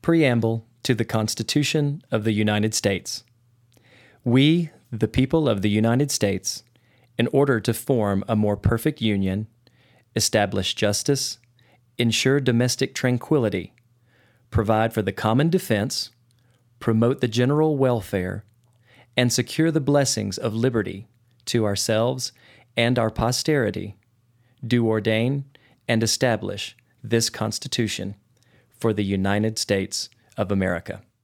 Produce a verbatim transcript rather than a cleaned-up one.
Preamble to the Constitution of the United States. We, the people of the United States, in order to form a more perfect union, establish justice, ensure domestic tranquility, provide for the common defense, promote the general welfare, and secure the blessings of liberty to ourselves and our posterity, do ordain and establish this Constitution for the United States of America.